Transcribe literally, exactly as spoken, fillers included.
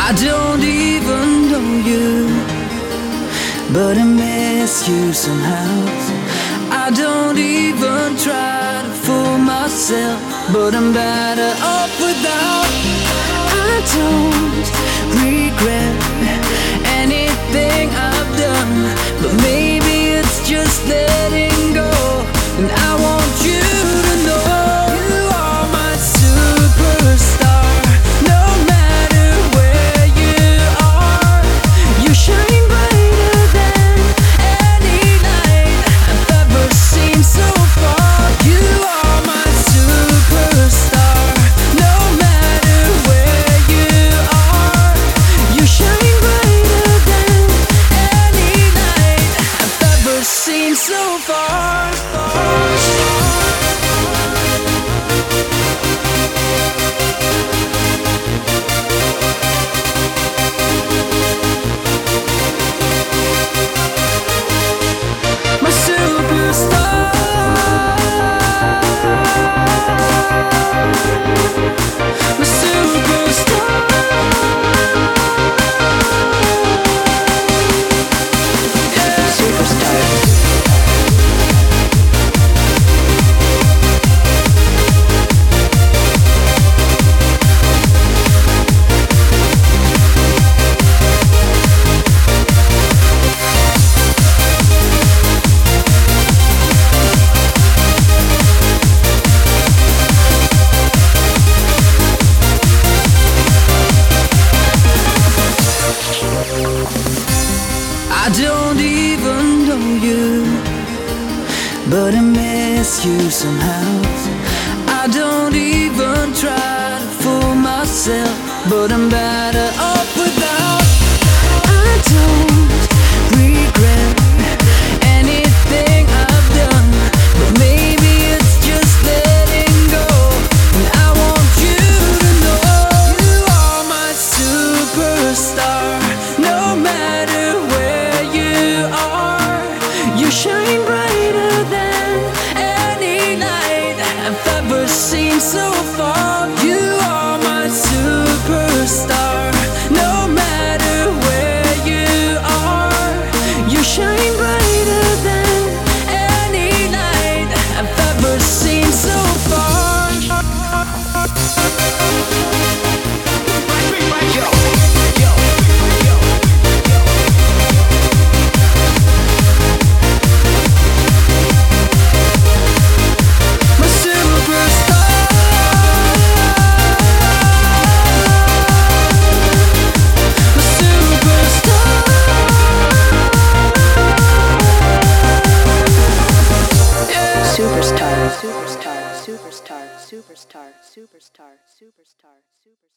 I don't even know you, but I miss you somehow. I don't even try to fool myself, but I'm better off without. I don't regret anything I've done, but maybe it's just letting go. And I want you to know you are my superstar. No matter where you are, you shine brighter than any light I've ever seen so far. You are my superstar. No matter where you are, you shine brighter than any light I've ever seen so far. I don't even know you, but I miss you somehow. I don't even try to fool myself, but I'm better off without. I don't regret anything I've done, but maybe it's just letting go. And I want you to know you are my superstar. No matter where you are, you shine brighter than any light I've ever seen so far. You are my superstar. No matter where you are, you shine brighter than any light I've ever seen so far. Superstar, superstar, superstar, superstar, superstar, superstar, superstar.